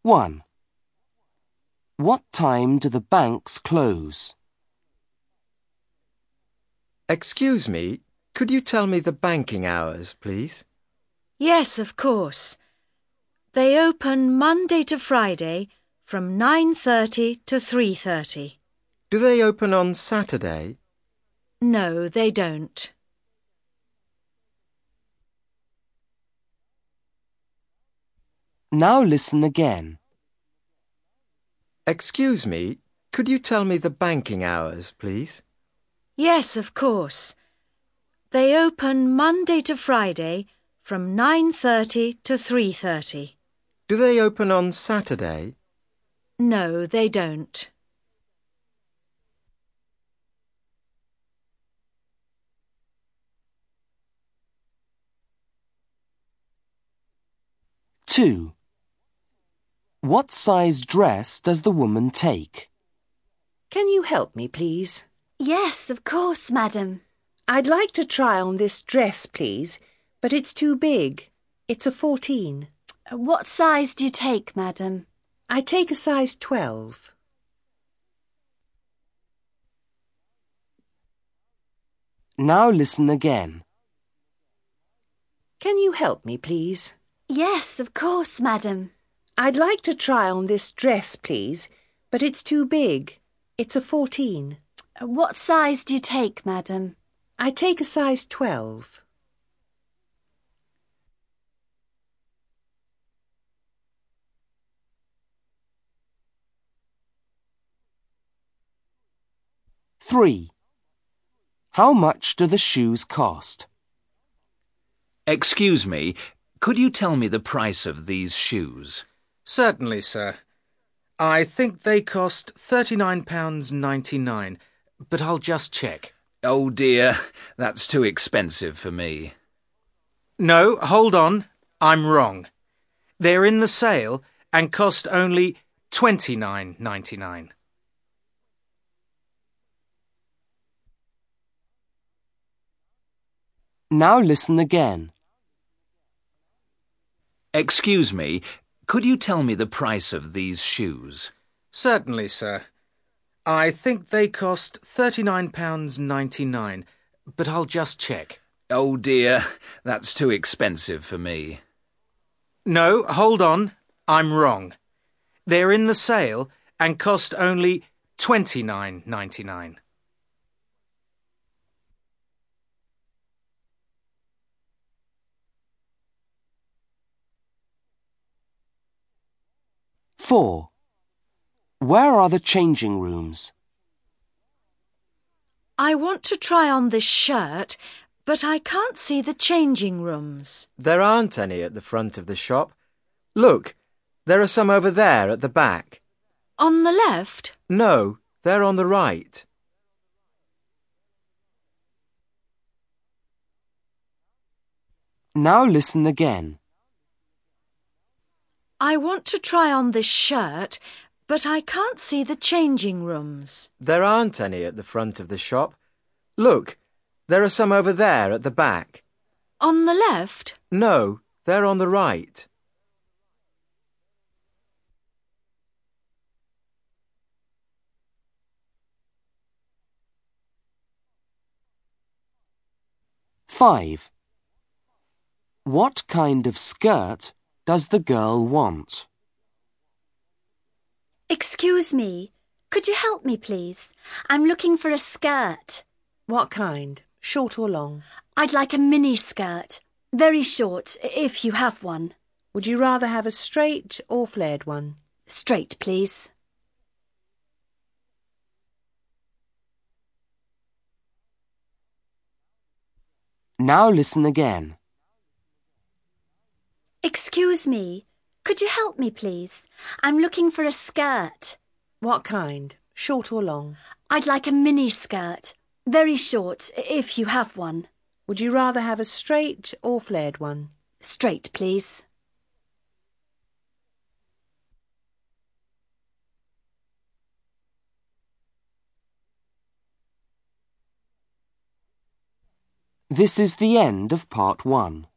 1. What time do the banks close? Excuse me, could you tell me the banking hours, please? Yes, of course. They open Monday to Friday from 9:30 to 3:30. Do they open on Saturday? No, they don't. Now listen again. Excuse me, could you tell me the banking hours, please? Yes, of course. They open Monday to Friday from 9:30 to 3:30. Do they open on Saturday? No, they don't. Two. What size dress does the woman take? Can you help me, please? Yes, of course, madam. I'd like to try on this dress, please, but it's too big. It's a 14. What size do you take, madam? I take a size 12. Now listen again. Can you help me, please? Yes, of course, madam. I'd like to try on this dress, please, but it's too big. It's a 14. What size do you take, madam? I take a size 12. Three. How much do the shoes cost? Excuse me, could you tell me the price of these shoes? Certainly, sir. I think they cost £39.99, but I'll just check. Oh dear, that's too expensive for me. No, hold on. I'm wrong. They're in the sale and cost only £29.99. Now listen again. Excuse me, could you tell me the price of these shoes? Certainly, sir. I think they cost £39.99, but I'll just check. Oh dear, that's too expensive for me. No, hold on. I'm wrong. They're in the sale and cost only £29.99. Four. Where are the changing rooms? I want to try on this shirt, but I can't see the changing rooms. There aren't any at the front of the shop. Look, there are some over there at the back. On the left? No, they're on the right. Now listen again. I want to try on this shirt, but I can't see the changing rooms. There aren't any at the front of the shop. Look, there are some over there at the back. On the left? No, they're on the right. Five. What kind of skirt does the girl want? Excuse me, could you help me, please? I'm looking for a skirt. What kind? Short or long? I'd like a mini skirt. Very short, if you have one. Would you rather have a straight or flared one? Straight, please. Now listen again. Excuse me, could you help me, please? I'm looking for a skirt. What kind? Short or long? I'd like a mini skirt. Very short, if you have one. Would you rather have a straight or flared one? Straight, please. This is the end of part 1.